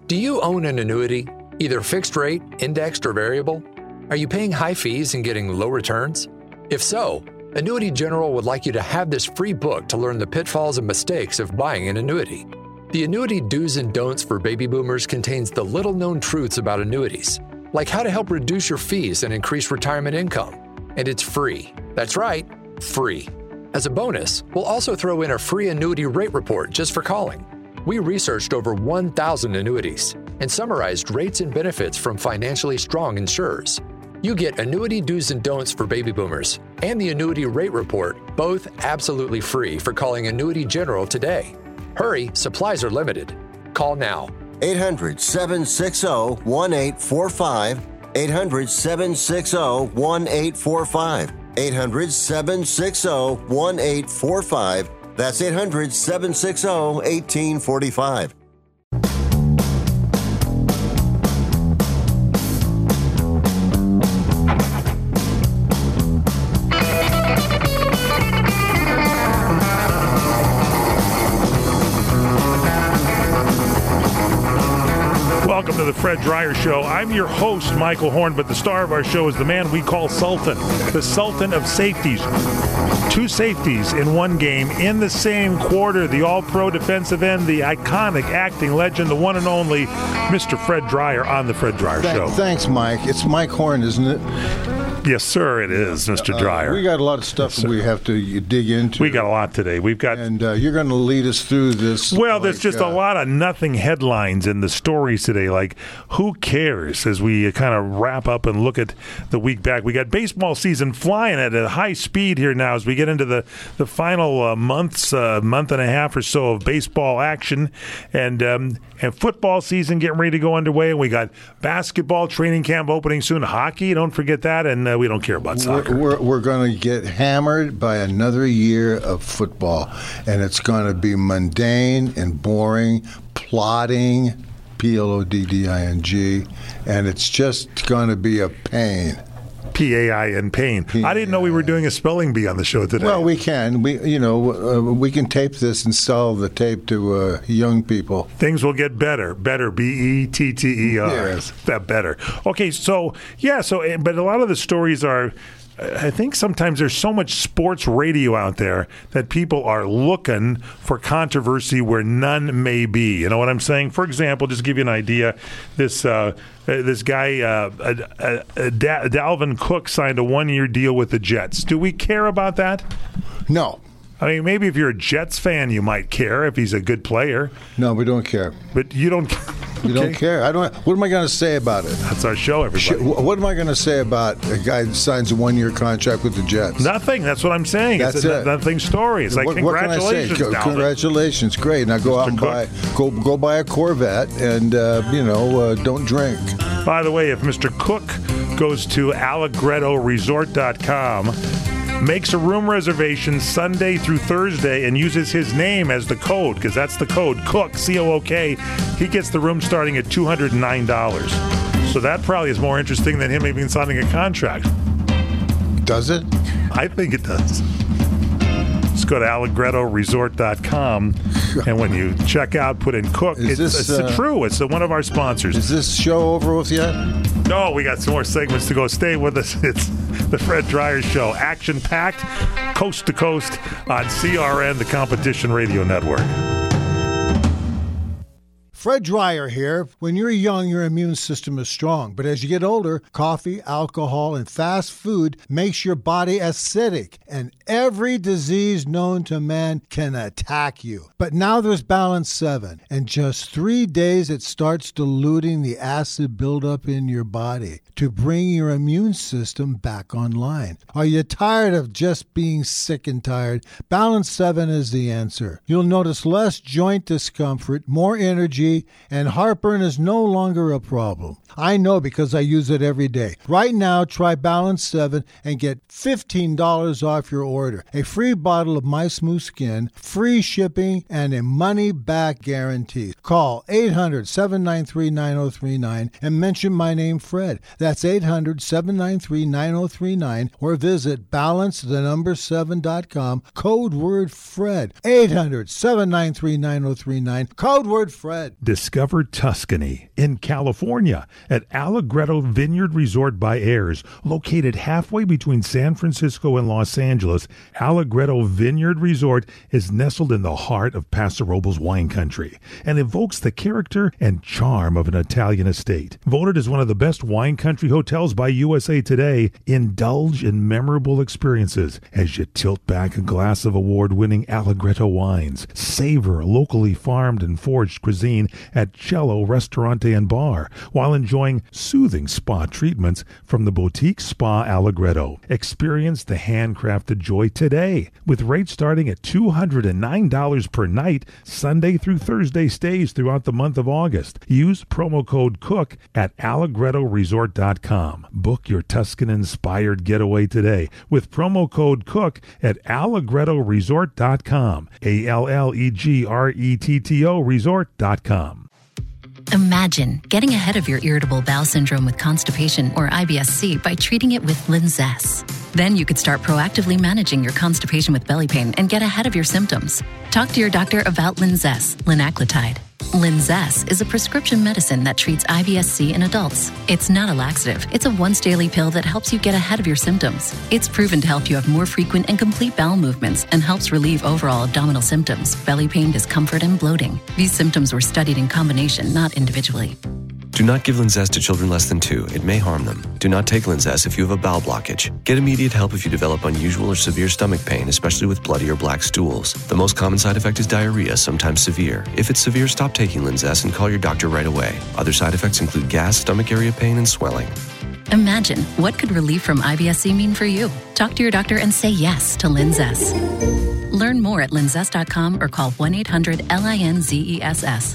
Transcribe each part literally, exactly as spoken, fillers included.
Do you own an annuity, either fixed rate, indexed, or variable? Are you paying high fees and getting low returns? If so, Annuity General would like you to have this free book to learn the pitfalls and mistakes of buying an annuity. The Annuity Do's and Don'ts for Baby Boomers contains the little-known truths about annuities, like how to help reduce your fees and increase retirement income. And it's free. That's right, free. As a bonus, we'll also throw in a free annuity rate report just for calling. We researched over one thousand annuities and summarized rates and benefits from financially strong insurers. You get Annuity Do's and Don'ts for Baby Boomers and the Annuity Rate Report, both absolutely free for calling Annuity General today. Hurry, supplies are limited. Call now. eight hundred, seven six zero, one eight four five. eight hundred, seven six zero, one eight four five. eight hundred, seven six zero, one eight four five. That's eight hundred, seven six zero, one eight four five. Welcome to the Fred Dryer Show. I'm your host, Michael Horn, but the star of our show is the man we call Sultan, the Sultan of safeties. Two safeties in one game in the same quarter. The all-pro defensive end, the iconic acting legend, the one and only Mister Fred Dryer on the Fred Dryer Th- Show. Thanks, Mike. It's Mike Horn, isn't it? Yes, sir, it is, Mister Dryer. Uh, we got a lot of stuff yes, we have to dig into. We got a lot today. We've got, and uh, you're going to lead us through this. Well, like, there's just uh, a lot of nothing headlines in the stories today. Like, who cares? As we kind of wrap up and look at the week back, we got baseball season flying at a high speed here now as we get into the the final uh, months, uh, month and a half or so of baseball action, and um, and football season getting ready to go underway. And we got basketball training camp opening soon. Hockey, don't forget that, and uh, we don't care about soccer. We're, we're, we're going to get hammered by another year of football, and it's going to be mundane and boring, plodding, P L O D D I N G, and it's just going to be a pain. P A I N, pain. P- I didn't know we were doing a spelling bee on the show today. Well, we can. We, you know, uh, we can tape this and sell the tape to uh, young people. Things will get better. Better. B E T T E R. Yes. That better. Okay, so, yeah, so, but a lot of the stories are, I think sometimes there's so much sports radio out there that people are looking for controversy where none may be. You know what I'm saying? For example, just to give you an idea, this uh, this guy, uh, uh, uh, da- Dalvin Cook, signed a one-year deal with the Jets. Do we care about that? No. I mean, maybe if you're a Jets fan, you might care if he's a good player. No, we don't care. But you don't. You okay. don't care. I don't. What am I going to say about it? That's our show, everybody. What am I going to say about a guy that signs a one-year contract with the Jets? Nothing. That's what I'm saying. That's it's a it. nothing story. It's like what, congratulations. What can I say? Congratulations, great. Now go Mister out and Cook. buy go go buy a Corvette and uh, you know uh, don't drink. By the way, if Mister Cook goes to allegretto resort dot com, makes a room reservation Sunday through Thursday, and uses his name as the code, because that's the code, Cook, C O O K, he gets the room starting at two hundred nine dollars. So that probably is more interesting than him even signing a contract. Does it? I think it does. Just go to allegretto resort dot com, and when you check out, put in Cook. Is it's this, it's uh, true. It's one of our sponsors. Is this show over with yet? No, we got some more segments to go. Stay with us. It's the Fred Dryer Show. Action-packed, coast to coast on C R N, the Competition Radio Network. Fred Dryer here. When you're young, your immune system is strong. But as you get older, coffee, alcohol, and fast food makes your body acidic. And every disease known to man can attack you. But now there's Balance seven. In just three days, it starts diluting the acid buildup in your body to bring your immune system back online. Are you tired of just being sick and tired? Balance seven is the answer. You'll notice less joint discomfort, more energy, and heartburn is no longer a problem. I know because I use it every day. Right now, try Balance seven and get fifteen dollars off your order, a free bottle of My Smooth Skin, free shipping, and a money-back guarantee. Call eight hundred, seven nine three, nine oh three nine and mention my name, Fred. That's eight hundred, seven nine three, nine oh three nine or visit balance the number seven dot com, code word Fred. eight hundred, seven nine three, nine oh three nine, code word Fred. Discover Tuscany in California at Allegretto Vineyard Resort by Ayers. Located halfway between San Francisco and Los Angeles, Allegretto Vineyard Resort is nestled in the heart of Paso Robles wine country and evokes the character and charm of an Italian estate. Voted as one of the best wine country hotels by U S A Today, indulge in memorable experiences as you tilt back a glass of award-winning Allegretto wines. Savor locally farmed and foraged cuisine at Cello Ristorante and Bar while enjoying soothing spa treatments from the Boutique Spa Allegretto. Experience the handcrafted joy today with rates starting at two hundred nine dollars per night, Sunday through Thursday stays throughout the month of August. Use promo code COOK at allegretto resort dot com. Book your Tuscan-inspired getaway today with promo code COOK at allegretto resort dot com. A L L E G R E T T O resort dot com. Imagine getting ahead of your irritable bowel syndrome with constipation or I B S C by treating it with Linzess. Then you could start proactively managing your constipation with belly pain and get ahead of your symptoms. Talk to your doctor about Linzess, linaclotide. Linzess is a prescription medicine that treats I B S C in adults. It's not a laxative. It's a once-daily pill that helps you get ahead of your symptoms. It's proven to help you have more frequent and complete bowel movements and helps relieve overall abdominal symptoms, belly pain, discomfort, and bloating. These symptoms were studied in combination, not individually. Do not give Linzess to children less than two. It may harm them. Do not take Linzess if you have a bowel blockage. Get immediate help if you develop unusual or severe stomach pain, especially with bloody or black stools. The most common side effect is diarrhea, sometimes severe. If it's severe, stop taking Linzess and call your doctor right away. Other side effects include gas, stomach area pain, and swelling. Imagine what could relief from I B S C mean for you. Talk to your doctor and say yes to Linzess. Learn more at linzess dot com or call one eight hundred L I N Z E S S.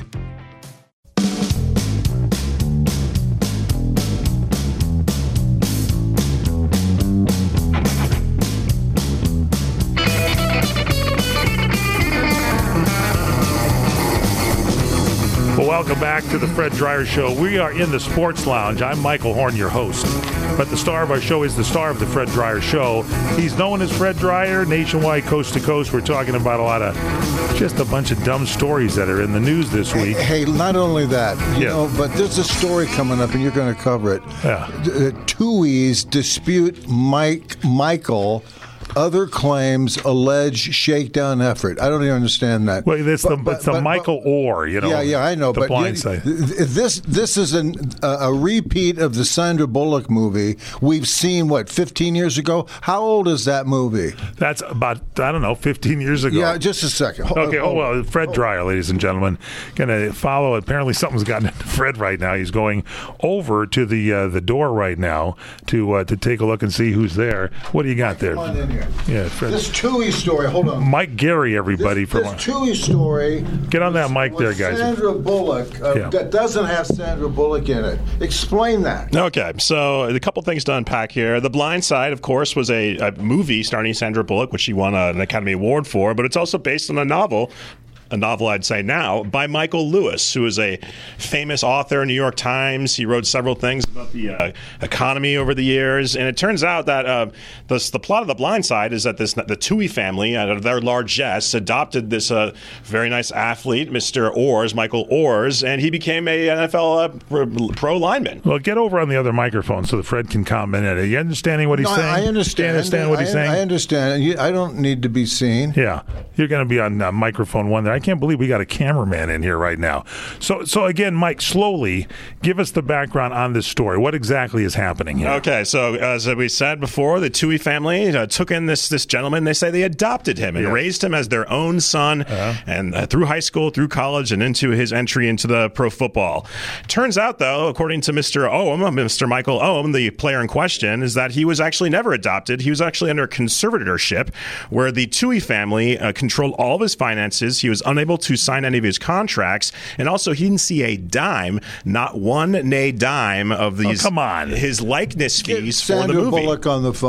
Welcome back to the Fred Dreyer Show. We are in the Sports Lounge. I'm Michael Horn, your host. But the star of our show is the star of the Fred Dreyer Show. He's known as Fred Dreyer, nationwide, coast to coast. We're talking about a lot of just a bunch of dumb stories that are in the news this week. Hey, hey not only that, you yeah. know, but there's a story coming up, and you're going to cover it. Yeah. Uh, Tui's dispute Mike Michael. Other claims allege shakedown effort. I don't even understand that. Well, it's but, the, but, it's the but, Michael but, Orr, you know. Yeah, yeah, I know. The but blind you, side. This this is an, a, a repeat of the Sandra Bullock movie we've seen, what, fifteen years ago? How old is that movie? That's about, I don't know, fifteen years ago. Yeah, just a second. Hold, okay, hold, oh, well, Fred hold. Dreyer, ladies and gentlemen, going to follow. Apparently something's gotten into Fred right now. He's going over to the uh, the door right now to uh, to take a look and see who's there. What do you got there? Come on in here. Yeah, Fred. This Tui story, hold on. Mike Gary, everybody. This, from this Tui story. Get on that mic there, with guys. Sandra Bullock uh, Yeah. that doesn't have Sandra Bullock in it. Explain that. Okay, so a couple things to unpack here. The Blind Side, of course, was a, a movie starring Sandra Bullock, which she won a, an Academy Award for, but it's also based on a novel. A novel, I'd say now, by Michael Lewis, who is a famous author, New York Times. He wrote several things about the uh, economy over the years. And it turns out that uh, the, the plot of The Blind Side is that this the Tui family, out of their largesse, adopted this uh, very nice athlete, Mister Orrs, Michael Orrs, and he became a N F L uh, pro lineman. Well, get over on the other microphone so that Fred can comment at it. Are you understanding what he's No, saying? I understand. You understand what he's I, saying? I understand. You- I don't need to be seen. Yeah, you're going to be on uh, microphone one there. I can't believe we got a cameraman in here right now. So, so again, Mike, slowly give us the background on this story. What exactly is happening here? Okay, so as we said before, the Tui family uh, took in this this gentleman. They say they adopted him and Yeah. raised him as their own son, Uh-huh. and uh, through high school, through college, and into his entry into the pro football. Turns out, though, according to Mister Ohm, Mister Michael Ohm, the player in question, is that he was actually never adopted. He was actually under conservatorship, where the Tui family uh, controlled all of his finances. He was unable to sign any of his contracts, and also he didn't see a dime, not one nay dime of these. Oh, come on. His likeness Get fees for the Sandra movie. Bullock on the phone.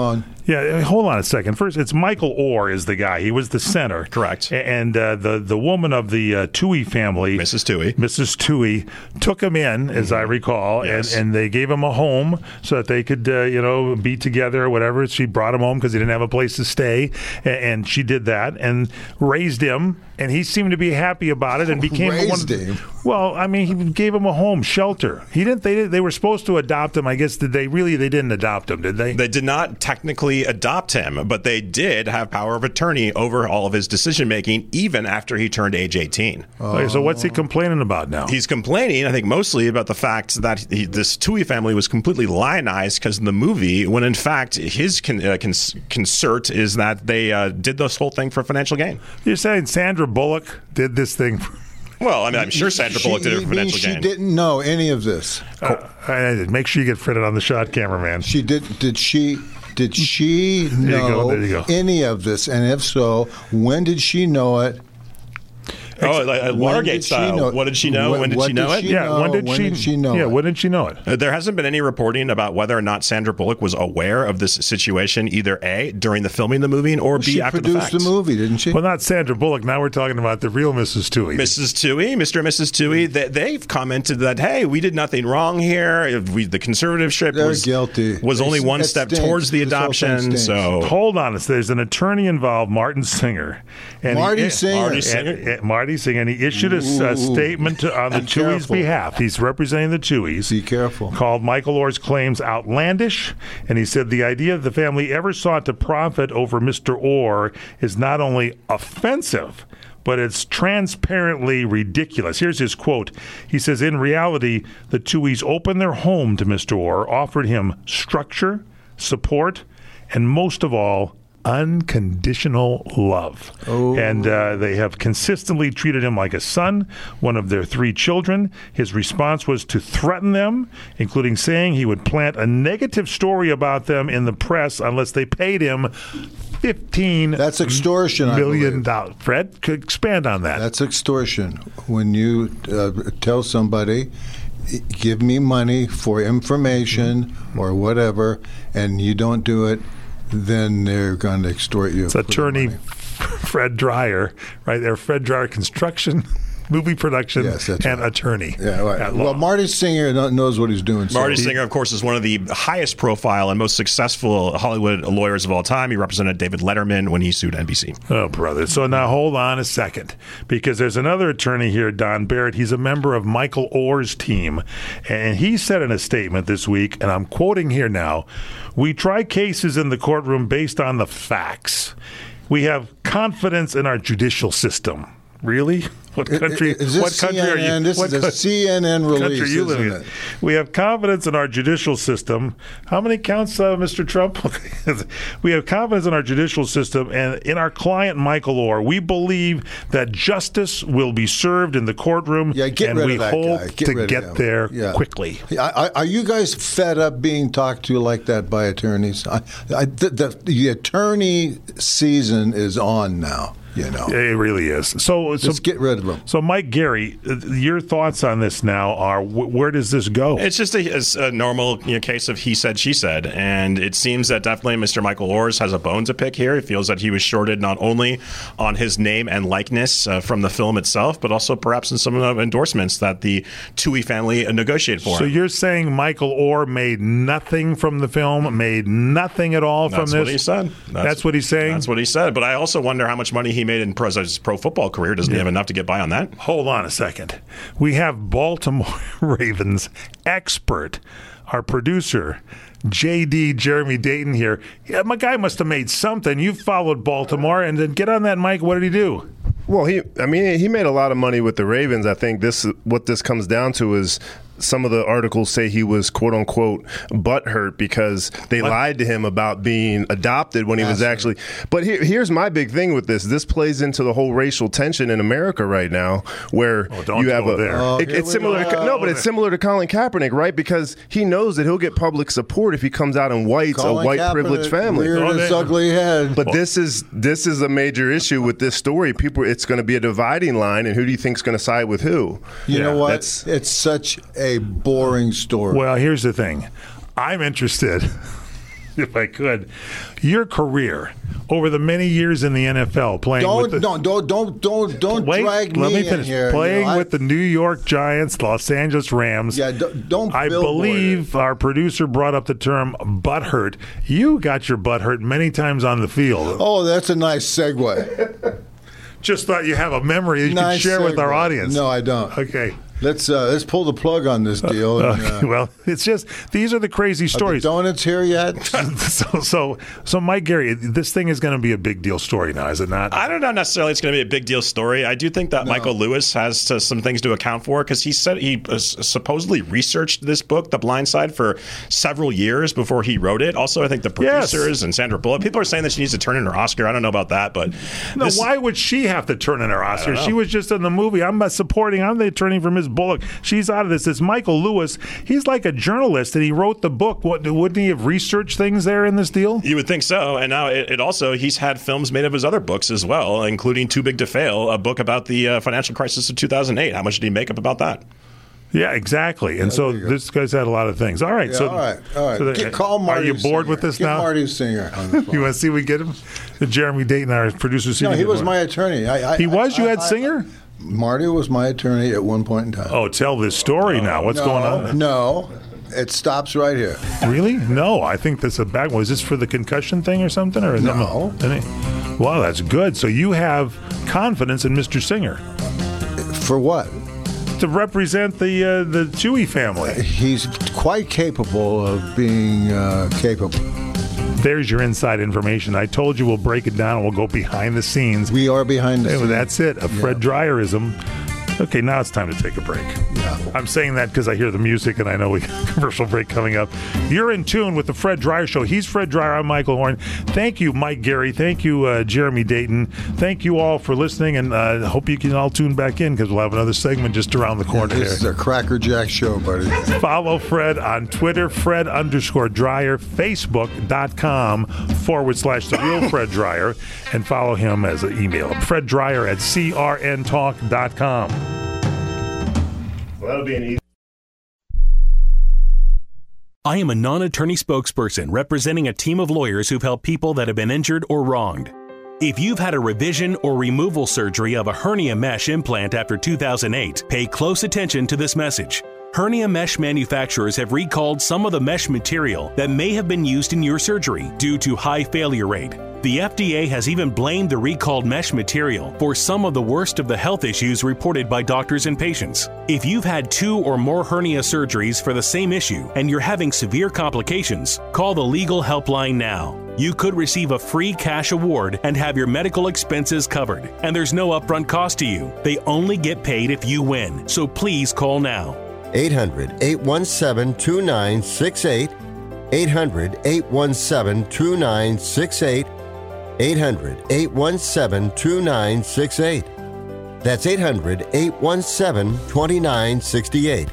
Yeah, hold on a second. First, it's Michael Orr is the guy. He was the center. Correct. And uh, the, the woman of the uh, Toohey family, Missus Toohey. Missus Toohey, took him in, as I recall, Yes. and, and they gave him a home so that they could, uh, you know, be together or whatever. She brought him home because he didn't have a place to stay, and, and she did that and raised him, and he seemed to be happy about it and became Raised one of the, him? Well, I mean, he gave him a home, shelter. He didn't. They they were supposed to adopt him. I guess did they really? They didn't adopt him, did they? They did not technically adopt him, but they did have power of attorney over all of his decision making, even after he turned age eighteen. Okay, so what's he complaining about now? He's complaining, I think, mostly about the fact that he, this Toohey family was completely lionized because in the movie, when in fact his con, uh, cons, concert is that they uh, did this whole thing for financial gain. You're saying Sandra Bullock did this thing? For- Well, I mean, I'm sure Sandra Bullock did it for You mean financial she gain. didn't know any of this. Uh, I- make sure you get fitted on the shot camera, man. She did. Did she? Did she There you go, know there you go. any of this? And if so, when did she know it? Oh, like, uh, When Watergate did she style. know- What did she know? When- When, did what she know did it? she Yeah, know? when did When she? did she know Yeah, it? when did she know it? Uh, There hasn't been any reporting about whether or not Sandra Bullock was aware of this situation, either A, during the filming of the movie, or B, She after the produced fact. the movie, didn't she? Well, not Sandra Bullock. Now we're talking about the real Missus Toohey. Missus Toohey, Mister and Missus Toohey, they, they've commented that, hey, we did nothing wrong here. We, the conservatorship They're was, guilty. was They- only one that step stinks. towards the This whole thing adoption. stinks. So Hold on. There's an attorney involved, Martin Singer. And Marty he, Singer. Marty And, Singer. and Marty Singer. And he issued a, s- a Ooh. statement to, on the Be Tooheys' careful. behalf. He's representing the Tooheys. Be careful. Called Michael Orr's claims outlandish. And he said the idea that the family ever sought to profit over Mister Orr is not only offensive, but it's transparently ridiculous. Here's his quote. He says, in reality, the Tooheys opened their home to Mister Orr, offered him structure, support, and most of all, unconditional love. Oh. And uh, they have consistently treated him like a son, one of their three children. His response was to threaten them, including saying he would plant a negative story about them in the press unless they paid him fifteen That's extortion, I million believe. dollars. Fred, could expand on that. That's extortion. When you uh, tell somebody, give me money for information or whatever, and you don't do it, then they're going to extort you. It's for the attorney money. Fred Dreyer, right there. Fred Dreyer Construction, movie production, Yes, that's and right. attorney. Yeah, right. at law. Well, Marty Singer kno- knows what he's doing. so- Marty Singer, of course, is one of the highest profile and most successful Hollywood lawyers of all time. He represented David Letterman when he sued N B C. Oh, brother. So now hold on a second, because there's another attorney here, Don Barrett. He's a member of Michael Orr's team. And he said in a statement this week, and I'm quoting here now, we try cases in the courtroom based on the facts. We have confidence in our judicial system. Really? What country? Is this what country are C N N? you? This what is a co- C N N country release, are you living isn't in? it? We have confidence in our judicial system. How many counts, uh, Mister Trump? We have confidence in our judicial system and in our client, Michael Orr. We believe that justice will be served in the courtroom, Yeah, get and rid we of that hope guy. Get to rid of get him. there Yeah. quickly. I, I, are you guys fed up being talked to like that by attorneys? I, I, the, the, the attorney season is on now. You know, It really is. So, so let's get rid of them. So, Mike Gary, uh, your thoughts on this now are: wh- where does this go? It's just a, it's a normal you know, case of he said, she said. And it seems that definitely Mister Michael Orrs has a bone to pick here. He feels that he was shorted not only on his name and likeness uh, from the film itself, but also perhaps in some of the endorsements that the Toohey family negotiated for So him. you're saying Michael Orr made nothing from the film, made nothing at all That's from what this? he said. That's, what he's saying? That's what he said. But I also wonder how much money he made in pro, his pro football career. Doesn't he have enough to get by on that? Hold on a second. We have Baltimore Ravens expert, our producer, J D Jeremy Dayton here. Yeah, my guy must have made something. You followed Baltimore, and then get on that mic. What did he do? Well, he, I mean, he made a lot of money with the Ravens. I think this, what this comes down to is some of the articles say he was quote unquote butthurt because they What? lied to him about being adopted when he was That's actually. But here, here's my big thing with this. This plays into the whole racial tension in America right now, where Oh, don't you have go a. there. Oh, it- here it's we similar. go. To, no, but it's similar to Colin Kaepernick, right? Because he knows that he'll get public support if he comes out in whites, Colin a white Kaepernick privileged family. reared Oh, his they- ugly head. But this is this is a major issue with this story. People, it's going to be a dividing line, and who do you think is going to side with who? you Yeah, know what? that's- It's such a boring story. Well, here's the thing. I'm interested. if I could. Your career over the many years in the N F L playing Don't with the, don't don't don't don't don't wait, drag me let me in finish. here. Playing you know, with the New York Giants, Los Angeles Rams. Yeah, don't, don't I billboard believe it. our producer brought up the term butt hurt. You got your butt hurt many times on the field. Oh, that's a nice segue. Just thought you have a memory that you Nice could share with our segue. audience. No, I don't. Okay. Let's uh, let's pull the plug on this deal. Uh, and, uh, well, it's just these are the crazy are stories. the donuts here yet? so, so, so, Mike Gary, this thing is going to be a big deal story now, is it not? I don't know necessarily it's going to be a big deal story. I do think that No. Michael Lewis has to, some things to account for because he said he uh, supposedly researched this book, The Blind Side, for several years before he wrote it. Also, I think the Yes. producers and Sandra Bullock, people are saying that she needs to turn in her Oscar. I don't know about that, but No, this- why would she have to turn in her Oscar? know. She was just in the movie. I'm not supporting. I'm the attorney for Miz Bullock. She's out of this. It's Michael Lewis. He's like a journalist, and he wrote the book. What, wouldn't he have researched things there in this deal? You would think so. And now it, it also, he's had films made of his other books as well, including Too Big to Fail, a book about the uh, financial crisis of two thousand eight. How much did he make up about that? Yeah, exactly. And so this guy's had a lot of things. All right. Yeah, so, all right, all right. so Get, call Marty Are you bored Singer. with this Get now? Marty Singer on the phone. You want to see if we get him? Jeremy Dayton, our producer. No, he was my attorney. I, I, He was? I, You had I, Singer? Marty was my attorney at one point in time. Oh, tell this story now. What's no, going on? No, it stops right here. Really? No, I think that's a bad one. Is this for the concussion thing or something? Or is No. That, wow, that's good. So you have confidence in Mister Singer For what? to represent the uh, the Chewy family. He's quite capable of being uh, capable. There's your inside information. I told you we'll break it down and we'll go behind the scenes. We are behind the Hey, scenes. that's it. A Fred Yeah. Dryerism. Okay, now it's time to take a break. Yeah. I'm saying that because I hear the music and I know we got a commercial break coming up. You're in tune with the Fred Dryer Show. He's Fred Dryer. I'm Michael Horn. Thank you, Mike Gary. Thank you, uh, Jeremy Dayton. Thank you all for listening, and I uh, hope you can all tune back in because we'll have another segment just around the corner This is here. a Cracker Jack show, buddy. Follow Fred on Twitter, Fred underscore Dryer, Facebook.com forward slash The Real Fred Dryer, and follow him as an email. Fred Dryer at C R N talk dot com. Well, that'll be an easy. I am a non-attorney spokesperson representing a team of lawyers who've helped people that have been injured or wronged. If you've had a revision or removal surgery of a hernia mesh implant after two thousand eight, pay close attention to this message. Hernia mesh manufacturers have recalled some of the mesh material that may have been used in your surgery due to high failure rate. The F D A has even blamed the recalled mesh material for some of the worst of the health issues reported by doctors and patients. If you've had two or more hernia surgeries for the same issue and you're having severe complications, call the legal helpline now. You could receive a free cash award and have your medical expenses covered. And there's no upfront cost to you. They only get paid if you win. So please call now. eight hundred, eight one seven, two nine six eight. eight hundred, eight one seven, two nine six eight. eight hundred, eight one seven, two nine six eight. That's eight hundred, eight one seven, two nine six eight.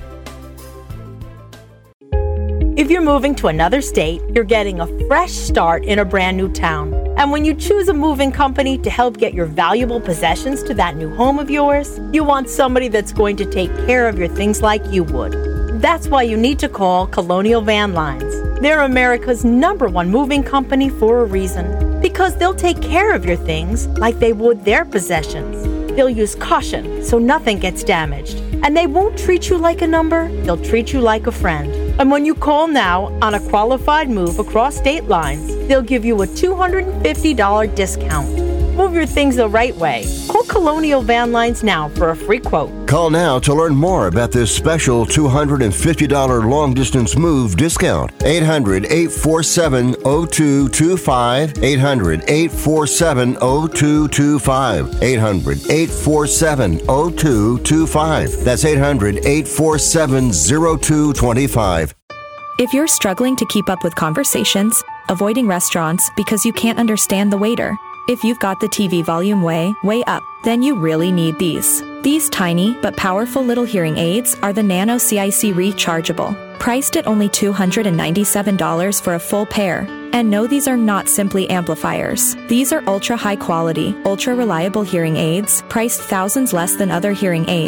If you're moving to another state, you're getting a fresh start in a brand new town. And when you choose a moving company to help get your valuable possessions to that new home of yours, you want somebody that's going to take care of your things like you would. That's why you need to call Colonial Van Lines. They're America's number one moving company for a reason. Because they'll take care of your things like they would their possessions. They'll use caution so nothing gets damaged. And they won't treat you like a number, they'll treat you like a friend. And when you call now on a qualified move across state lines, they'll give you a two hundred fifty dollars discount. Move your things the right way. Call Colonial Van Lines now for a free quote. Call now to learn more about this special two hundred fifty dollars long-distance move discount. eight hundred, eight four seven, zero two two five. eight hundred, eight four seven, zero two two five. eight hundred, eight four seven, zero two two five. That's eight hundred, eight four seven, zero two two five. If you're struggling to keep up with conversations, avoiding restaurants because you can't understand the waiter, if you've got the T V volume way, way up, then you really need these. These tiny but powerful little hearing aids are the Nano C I C Rechargeable, priced at only two hundred ninety-seven dollars for a full pair. And no, these are not simply amplifiers. These are ultra high quality, ultra reliable hearing aids, priced thousands less than other hearing aids.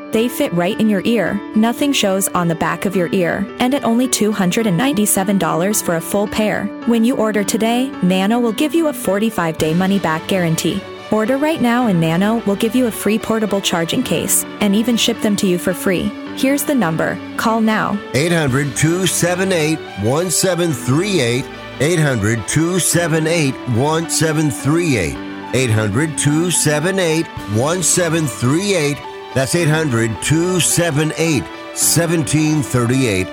They fit right in your ear. Nothing shows on the back of your ear. And at only two hundred ninety-seven dollars for a full pair. When you order today, Nano will give you a forty-five day money-back guarantee. Order right now and Nano will give you a free portable charging case and even ship them to you for free. Here's the number. Call now. eight hundred, two seven eight, one seven three eight. eight hundred, two seven eight, one seven three eight. eight hundred, two seven eight, one seven three eight. That's eight hundred, two seven eight, one seven three eight.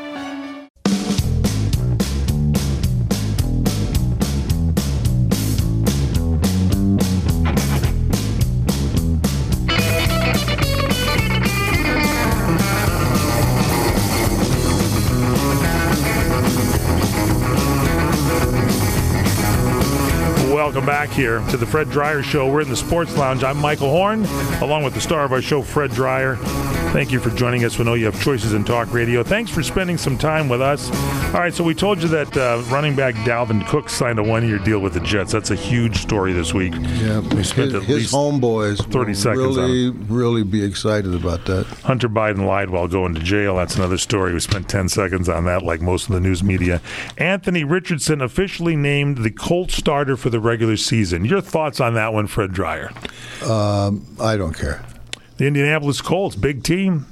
Welcome back here to the Fred Dreyer Show. We're in the Sports Lounge. I'm Michael Horn, along with the star of our show, Fred Dreyer. Thank you for joining us. We know you have choices in talk radio. Thanks for spending some time with us. All right, so we told you that uh, running back Dalvin Cook signed a one-year deal with the Jets. That's a huge story this week. Yeah, we spent his, at his least homeboys thirty will seconds really, on it. really be excited about that. Hunter Biden lied while going to jail. That's another story. We spent ten seconds on that, like most of the news media. Anthony Richardson officially named the Colts starter for the regular season. Your thoughts on that one, Fred Dreyer? Um, I don't care. The Indianapolis Colts, big team.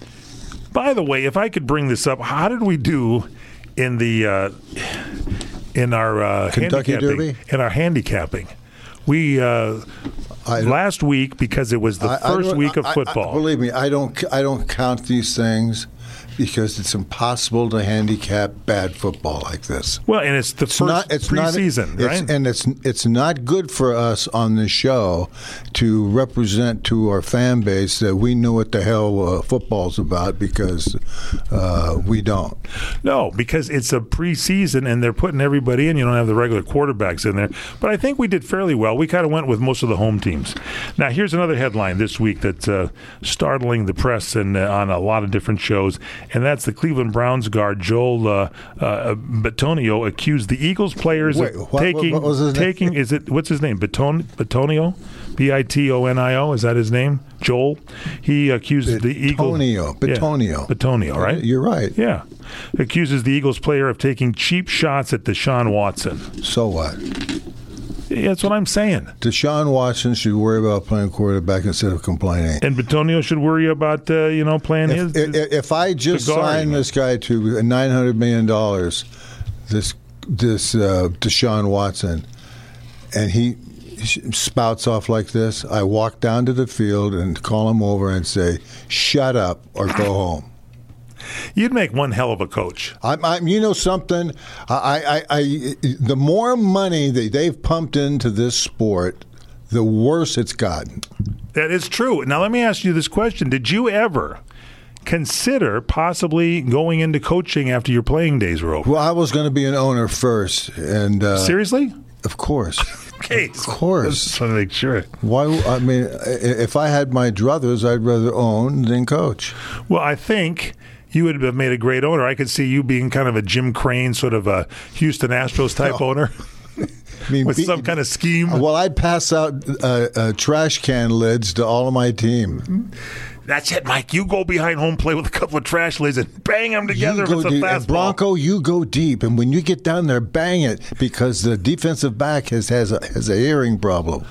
By the way, if I could bring this up, how did we do in the uh, in our uh, Kentucky handicapping? Derby? In our handicapping, we uh, last week, because it was the I, first I week of I, football. I, believe me, I don't. I don't count these things because it's impossible to handicap bad football like this. Well, and it's the it's first not, it's preseason, not, right? It's, and it's it's not good for us on the show to represent to our fan base that we know what the hell uh, football's about, because uh, we don't. No, because it's a preseason and they're putting everybody in. You don't have the regular quarterbacks in there. But I think we did fairly well. We kind of went with most of the home teams. Now, here's another headline this week that's uh, startling the press and uh, on a lot of different shows. And that's the Cleveland Browns guard Joel uh, uh, Bitonio accused the Eagles players Wait, of what, taking what was his taking. name? Is it what's his name? Biton, Bitonio, B I T O N I O. Is that his name? Joel. He accuses the Eagles. Bitonio. Bitonio. Yeah, Bitonio, right? You're right. Yeah, accuses the Eagles player of taking cheap shots at Deshaun Watson. So what? Yeah, that's what I'm saying. Deshaun Watson should worry about playing quarterback instead of complaining. And Bitonio should worry about uh, you know playing If, his. if, if I just guard. signed this guy to nine hundred million dollars, this this uh, Deshaun Watson, and he spouts off like this, I walk down to the field and call him over and say, "Shut up or go home." You'd make one hell of a coach. I'm, I'm, you know something? I, I, I, the more money that they've pumped into this sport, the worse it's gotten. That is true. Now, let me ask you this question. Did you ever consider possibly going into coaching after your playing days were over? Well, I was going to be an owner first. and uh, Seriously? Of course. Okay. Of course. Just want to make sure. Why? I mean, if I had my druthers, I'd rather own than coach. Well, I think you would have made a great owner. I could see you being kind of a Jim Crane, sort of a Houston Astros type No. owner. I mean, with be, some kind of scheme. Well, I'd pass out uh, uh, trash can lids to all of my team. That's it, Mike. You go behind home plate with a couple of trash lids and bang them together You go with a deep. fastball. And Bronco, you go deep, and when you get down there, bang it, because the defensive back has has a, has a hearing problem.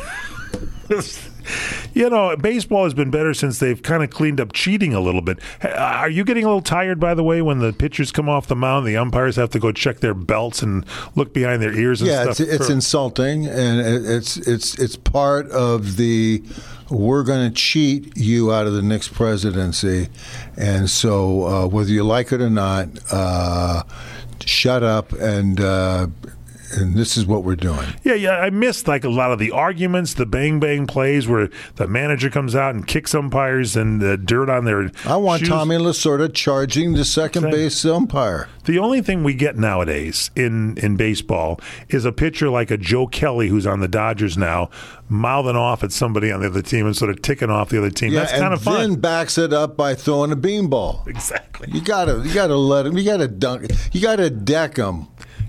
You know, baseball has been better since they've kind of cleaned up cheating a little bit. Are you getting a little tired, by the way, when the pitchers come off the mound, the umpires have to go check their belts and look behind their ears and yeah, stuff? it's, it's for- insulting, and it, it's it's it's part of the we're going to cheat you out of the next presidency, and so uh, whether you like it or not, uh, shut up and. Uh, And this is what we're doing. Yeah, yeah. I missed like a lot of the arguments, the bang bang plays where the manager comes out and kicks umpires and the dirt on their. I want shoes. Tommy Lasorda charging the second Same. base umpire. The only thing we get nowadays in, in baseball is a pitcher like a Joe Kelly, who's on the Dodgers now, mouthing off at somebody on the other team and sort of ticking off the other team. Yeah, That's kind of fun. And then backs it up by throwing a beanball. Exactly. You gotta, you gotta let him. You gotta dunk. You gotta deck him.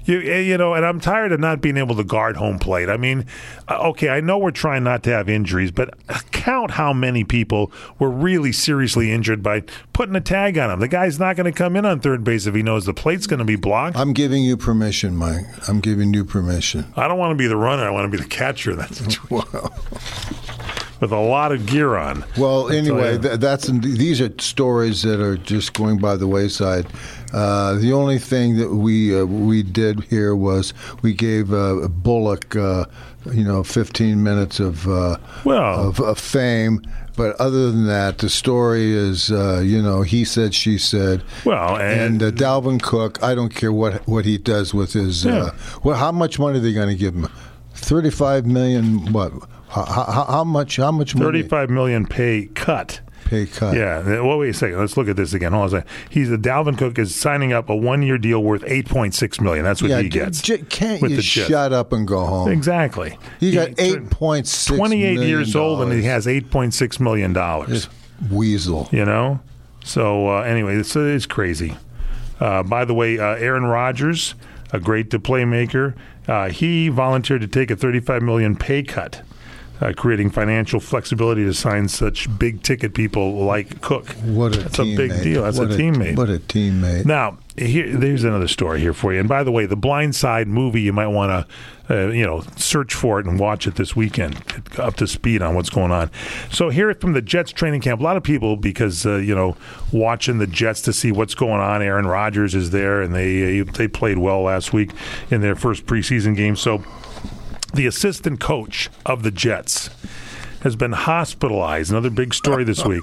You, you know, and I'm tired of not being able to guard home plate. I mean, okay, I know we're trying not to have injuries, but count how many people were really seriously injured by putting a tag on him. The guy's not going to come in on third base if he knows the plate's going to be blocked. I'm giving you permission, Mike. I'm giving you permission. I don't want to be the runner. I want to be the catcher. That's wow. With a lot of gear on. Well, anyway, th- that's these are stories that are just going by the wayside. Uh, the only thing that we uh, we did here was we gave uh, Bullock, uh, you know, fifteen minutes of uh, well of, of fame. But other than that, the story is, uh, you know, he said, she said. Well, and, and uh, Dalvin Cook, I don't care what what he does with his. Yeah. Uh, well, how much money are they going to give him? Thirty-five million. What? How, how, how much? How much money? Thirty-five million pay cut. Pay cut. Yeah. Well, wait a second. Let's look at this again. Hold on a second. He's the Dalvin Cook is signing up a one-year deal worth eight point six million. That's what yeah, he gets. J- can't with you the Jets. shut up and go home? Exactly. He got eight point six. Twenty-eight years old and he has eight point six million dollars. Weasel. You know. So uh, anyway, it's, it's crazy. Uh, by the way, uh, Aaron Rodgers, a great playmaker, uh, he volunteered to take a thirty-five million dollars pay cut. Uh, creating financial flexibility to sign such big-ticket people like Cook. What a That's teammate. a big deal. That's what a teammate. What a teammate. Now, here, there's another story here for you. And by the way, the Blind Side movie, you might want to, uh, you know, search for it and watch it this weekend. Get up to speed on what's going on. So here from the Jets training camp, a lot of people, because uh, you know, watching the Jets to see what's going on. Aaron Rodgers is there, and they uh, they played well last week in their first preseason game. So the assistant coach of the Jets has been hospitalized. Another big story this week.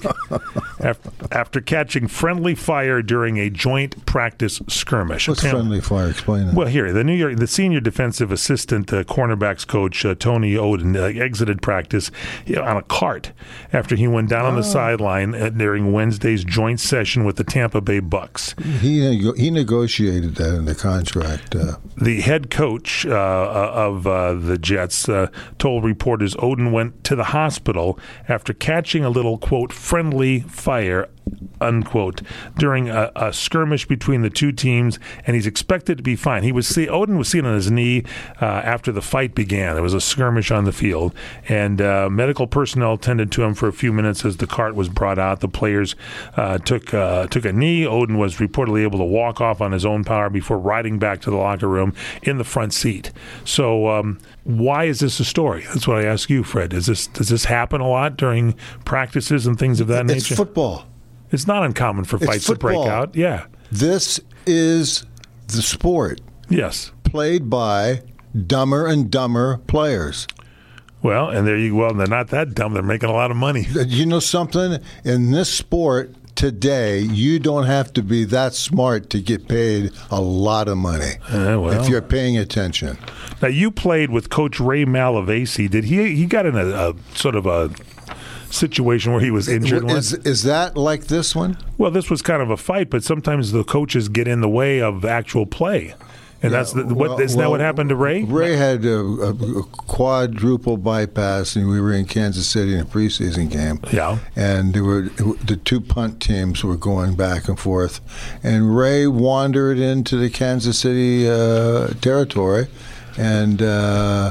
After catching friendly fire during a joint practice skirmish. What's friendly fire? Explain that. Well, here, the New York, the senior defensive assistant uh, cornerbacks coach uh, Tony Oden uh, exited practice you know, on a cart after he went down oh. on the sideline uh, during Wednesday's joint session with the Tampa Bay Bucks. He neg- he negotiated that in the contract. Uh. The head coach uh, of uh, the Jets uh, told reporters Oden went to the hospital. hospital after catching a little, quote, friendly fire, unquote, during a, a skirmish between the two teams, and he's expected to be fine. He was see, Oden was seen on his knee uh, after the fight began. There was a skirmish on the field, and uh, medical personnel tended to him for a few minutes as the cart was brought out. The players uh, took uh, took a knee. Oden was reportedly able to walk off on his own power before riding back to the locker room in the front seat. So um, why is this a story? That's what I ask you, Fred. Is this does this happen a lot during practices and things of that nature? It's football. It's not uncommon for fights to break out. Yeah. This is the sport. Yes. Played by dumber and dumber players. Well, and there you well, they're not that dumb. They're making a lot of money. You know something? In this sport today, you don't have to be that smart to get paid a lot of money uh, well. if you're paying attention. Now, you played with Coach Ray Malavasi. Did he? He got in a, a sort of a situation where he was injured. Is, is that like this one? Well, this was kind of a fight, but sometimes the coaches get in the way of actual play. And yeah, that's the, what well, isn't that well, what happened to Ray? Ray had a, a, a quadruple bypass, and we were in Kansas City in a preseason game. Yeah, and there were the two punt teams were going back and forth, and Ray wandered into the Kansas City uh, territory and uh,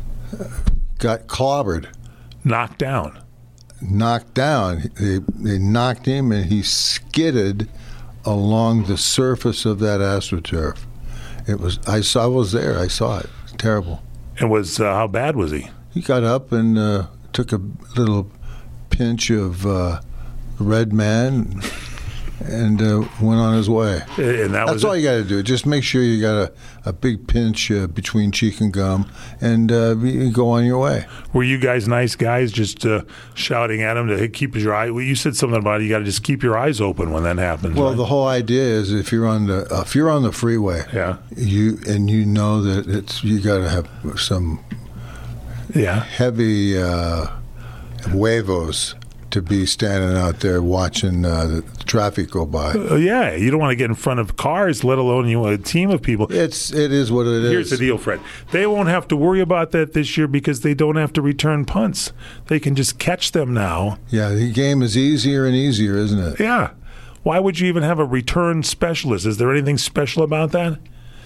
got clobbered, knocked down, knocked down. They they knocked him, and he skidded along the surface of that AstroTurf. It was. I saw. I was there. I saw it. It's terrible. And was uh, how bad was he? He got up and uh, took a little pinch of uh, Red Man and uh, went on his way. And that That's was all it? you got to do. Just make sure you got a, a big pinch uh, between cheek and gum, and uh, you go on your way. Were you guys nice guys, just uh, shouting at him to keep your eye? Well, you said something about you got to just keep your eyes open when that happens. Well, right? the whole idea is if you're on the uh, if you're on the freeway, yeah, you and you know that it's you got to have some yeah heavy uh, huevos to be standing out there watching uh, the traffic go by. Uh, yeah, you don't want to get in front of cars, let alone you want a team of people. It's it is what it is. Here's the deal, Fred. They won't have to worry about that this year because they don't have to return punts. They can just catch them now. Yeah, the game is easier and easier, isn't it? Yeah. Why would you even have a return specialist? Is there anything special about that?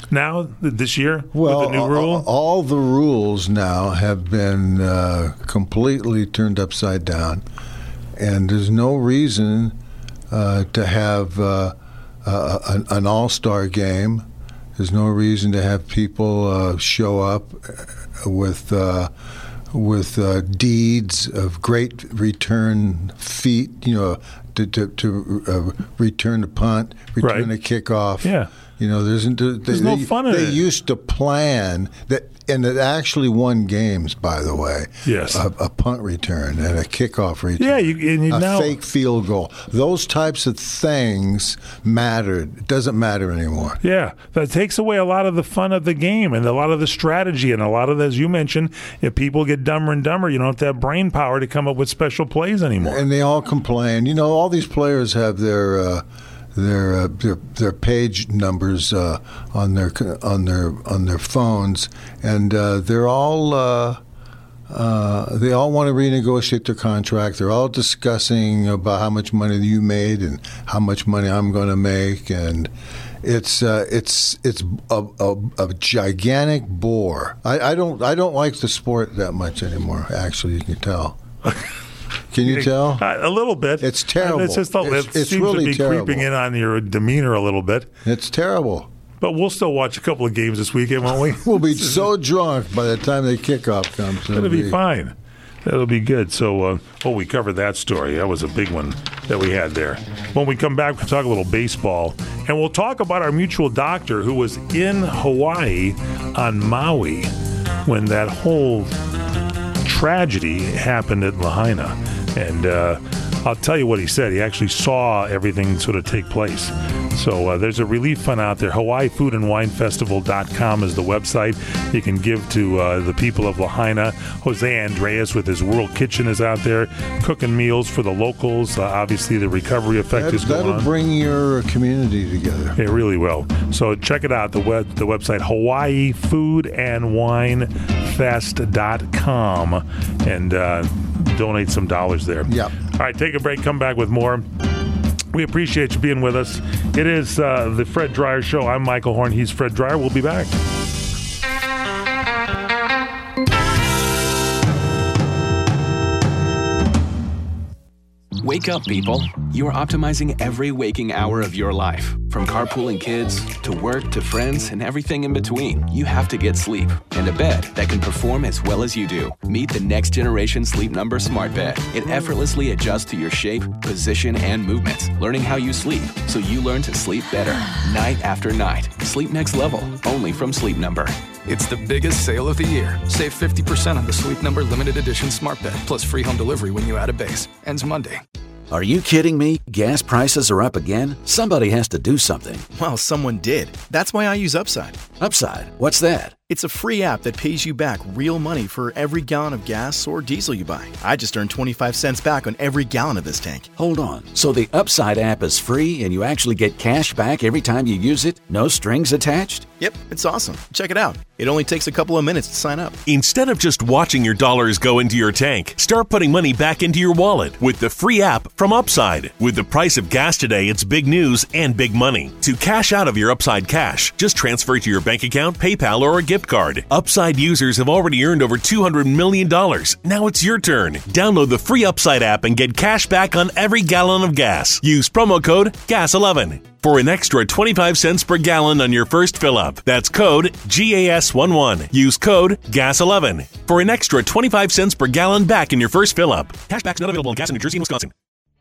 now this year well, with the new rule? All, all the rules now have been uh, completely turned upside down, and there's no reason uh, to have uh, uh, an, an all-star game. There's no reason to have people uh, show up with uh, with uh, deeds of great return feat, you know, to to, to uh, return a punt, return right. a kickoff. Yeah. You know, there's, they, there's no they, fun in they it. They used to plan that, and it actually won games, by the way. Yes. A, a punt return and a kickoff return. Yeah, you, and you a now, fake field goal. Those types of things mattered. It doesn't matter anymore. Yeah, that takes away a lot of the fun of the game and a lot of the strategy and a lot of, as you mentioned, if people get dumber and dumber, you don't have to have brain power to come up with special plays anymore. And they all complain. You know, all these players have their. Uh, Their, uh, their their page numbers uh, on their on their on their phones, and uh, they're all uh, uh, they all want to renegotiate their contract. They're all discussing about how much money you made and how much money I'm going to make, and it's uh, it's it's a, a, a gigantic bore. I, I don't I don't like the sport that much anymore. Actually, you can tell. Can you tell? Uh, a little bit. It's terrible. It's just a, it's, it it's seems really to be terrible. creeping in on your demeanor a little bit. It's terrible. But we'll still watch a couple of games this weekend, won't we? We'll be so drunk by the time the kickoff comes. It'll, It'll be, be fine. That'll be good. So, uh, oh, we covered that story. That was a big one that we had there. When we come back, we'll talk a little baseball. And we'll talk about our mutual doctor who was in Hawaii on Maui when that whole tragedy happened at Lahaina. And uh, I'll tell you what he said. He actually saw everything sort of take place. So uh, there's a relief fund out there. Hawaii Food and Wine Festival dot com is the website. You can give to uh, the people of Lahaina. Jose Andreas with his World Kitchen is out there cooking meals for the locals. Uh, obviously, the recovery effect that, is going that'll on. That'll bring your community together. It really will. So check it out, the web, the website, Hawaii Food and Wine Fest dot com, and uh, donate some dollars there. Yeah. All right, take a break. Come back with more. We appreciate you being with us. It is uh, the Fred Dreyer Show. I'm Michael Horn. He's Fred Dreyer. We'll be back. Wake up, people. You are optimizing every waking hour of your life. From carpooling kids, to work, to friends, and everything in between. You have to get sleep. And a bed that can perform as well as you do. Meet the next generation Sleep Number Smart Bed. It effortlessly adjusts to your shape, position, and movements. Learning how you sleep, so you learn to sleep better. Night after night. Sleep next level. Only from Sleep Number. It's the biggest sale of the year. Save fifty percent on the Sleep Number Limited Edition Smart Bed, plus free home delivery when you add a base. Ends Monday. Are you kidding me? Gas prices are up again? Somebody has to do something. Well, someone did. That's why I use Upside. Upside? What's that? It's a free app that pays you back real money for every gallon of gas or diesel you buy. I just earned twenty-five cents back on every gallon of this tank. Hold on. So the Upside app is free and you actually get cash back every time you use it? No strings attached? Yep, it's awesome. Check it out. It only takes a couple of minutes to sign up. Instead of just watching your dollars go into your tank, start putting money back into your wallet with the free app from Upside. With the price of gas today, it's big news and big money. To cash out of your Upside cash, just transfer it to your bank account, PayPal, or a gift card. Upside users have already earned over two hundred million dollars. Now it's your turn. Download the free Upside app and get cash back on every gallon of gas. Use promo code G A S eleven for an extra twenty-five cents per gallon on your first fill-up. That's code G A S eleven. Use code G A S eleven for an extra twenty-five cents per gallon back in your first fill-up. Cashback's not available in gas in New Jersey and Wisconsin.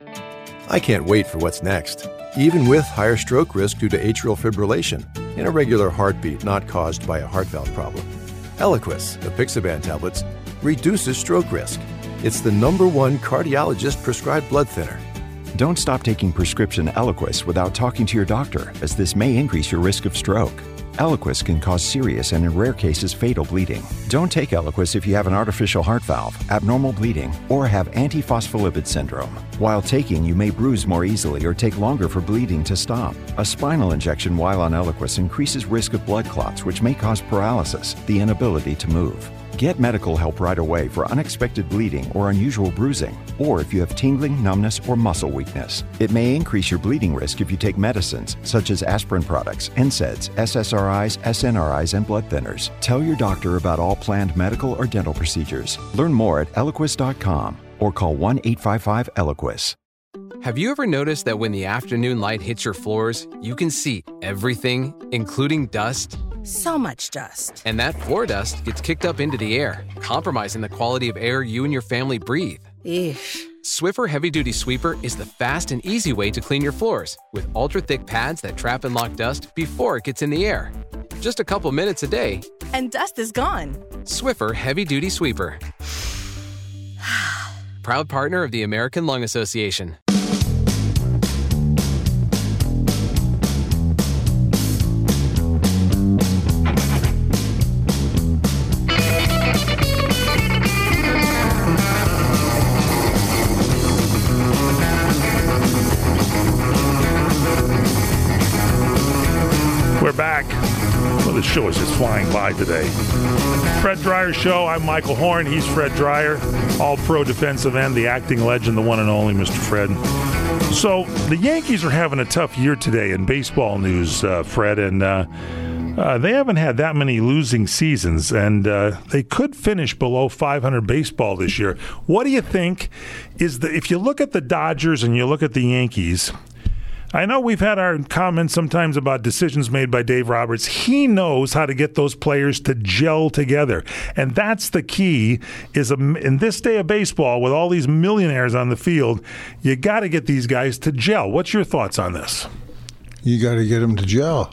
I can't wait for what's next. Even with higher stroke risk due to atrial fibrillation, an irregular heartbeat not caused by a heart valve problem. Eliquis, the Apixaban tablets, reduces stroke risk. It's the number one cardiologist-prescribed blood thinner. Don't stop taking prescription Eliquis without talking to your doctor, as this may increase your risk of stroke. Eliquis can cause serious and in rare cases fatal bleeding. Don't take Eliquis if you have an artificial heart valve, abnormal bleeding, or have antiphospholipid syndrome. While taking, you may bruise more easily or take longer for bleeding to stop. A spinal injection while on Eliquis increases risk of blood clots, which may cause paralysis, the inability to move. Get medical help right away for unexpected bleeding or unusual bruising, or if you have tingling, numbness, or muscle weakness. It may increase your bleeding risk if you take medicines such as aspirin products, N SAIDs, S S R Is, S N R Is, and blood thinners. Tell your doctor about all planned medical or dental procedures. Learn more at Eliquis dot com or call one eight five five Eliquis. Have you ever noticed that when the afternoon light hits your floors, you can see everything, including dust? So much dust. And that floor dust gets kicked up into the air, compromising the quality of air you and your family breathe. Eesh. Swiffer Heavy Duty Sweeper is the fast and easy way to clean your floors with ultra-thick pads that trap and lock dust before it gets in the air. Just a couple minutes a day, and dust is gone. Swiffer Heavy Duty Sweeper. Proud partner of the American Lung Association. We're back. Well, the show is just flying by today. Fred Dreyer Show. I'm Michael Horn. He's Fred Dreyer, all-pro defensive end, the acting legend, the one and only Mister Fred. So the Yankees are having a tough year today in baseball news, uh, Fred, and uh, uh, they haven't had that many losing seasons, and uh, they could finish below five hundred baseball this year. What do you think is the, if you look at the Dodgers and you look at the Yankees, I know we've had our comments sometimes about decisions made by Dave Roberts. He knows how to get those players to gel together. And that's the key, is a, in this day of baseball, with all these millionaires on the field, you got to get these guys to gel. What's your thoughts on this? You got to get them to gel.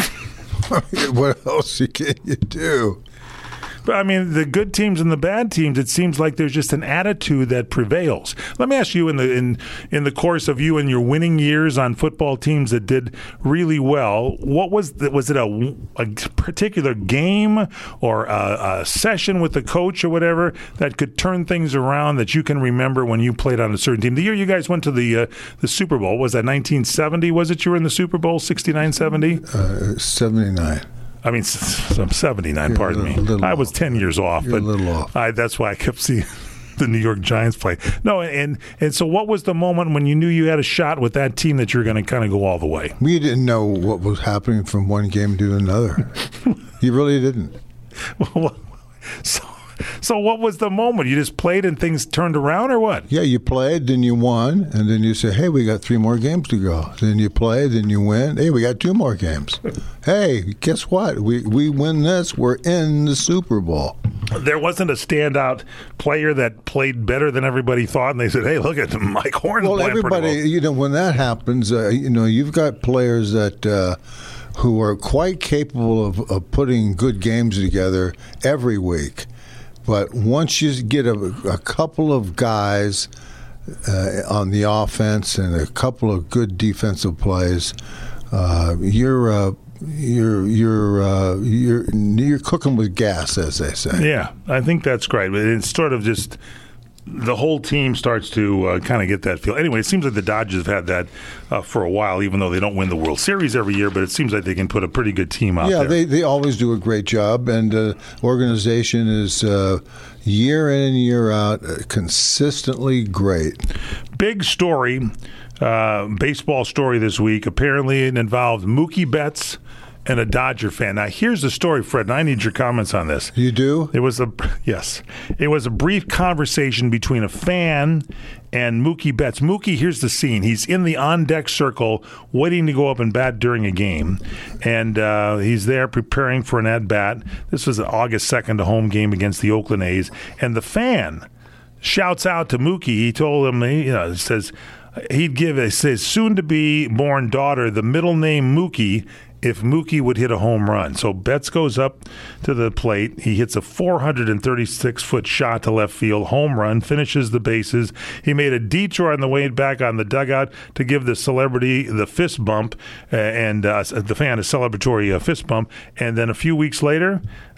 What else can you do? But, I mean, the good teams and the bad teams, it seems like there's just an attitude that prevails. Let me ask you, in the in in the course of you and your winning years on football teams that did really well, what was the, was it a, a particular game or a, a session with the coach or whatever that could turn things around that you can remember when you played on a certain team? The year you guys went to the uh, the Super Bowl, was that nineteen seventy? Was it you were in the Super Bowl, sixty-nine seventy? Uh, seventy-nine. I mean, I'm seventy-nine, pardon me. I was ten years off, You're but a little off. I, that's why I kept seeing the New York Giants play. No, and and so what was the moment when you knew you had a shot with that team that you were going to kind of go all the way? We didn't know what was happening from one game to another. You really didn't. Well, so, so what was the moment? You just played and things turned around, or what? Yeah, you played, then you won, and then you say, hey, we got three more games to go. Then you play, then you win. Hey, we got two more games. Hey, guess what? We we win this, we're in the Super Bowl. There wasn't a standout player that played better than everybody thought, and they said, hey, look at Mike Horn. Well, playing everybody, pretty well. you know, when that happens, uh, you know, you've got players that uh, who are quite capable of, of putting good games together every week. But once you get a, a couple of guys uh, on the offense and a couple of good defensive plays, uh, you're uh, you're you're uh, you're you're cooking with gas, as they say. Yeah, I think that's great. It's sort of just the whole team starts to uh, kind of get that feel. Anyway, it seems like the Dodgers have had that uh, for a while, even though they don't win the World Series every year, but it seems like they can put a pretty good team out yeah, there. Yeah, they, they always do a great job, and the uh, organization is uh, year in and year out uh, consistently great. Big story, uh, baseball story this week. Apparently it involved Mookie Betts and a Dodger fan. Now, here's the story, Fred, and I need your comments on this. You do? It was a yes. It was a brief conversation between a fan and Mookie Betts. Mookie, here's the scene. He's in the on-deck circle waiting to go up and bat during a game, and uh, he's there preparing for an at-bat. This was an August second, a home game against the Oakland A's, and the fan shouts out to Mookie. He told him, you know, he says he'd give his soon-to-be born daughter the middle name Mookie if Mookie would hit a home run. So Betts goes up to the plate. He hits a four hundred thirty-six foot shot to left field, home run, finishes the bases. He made a detour on the way back on the dugout to give the celebrity the fist bump, uh, and uh, the fan a celebratory uh, fist bump. And then a few weeks later,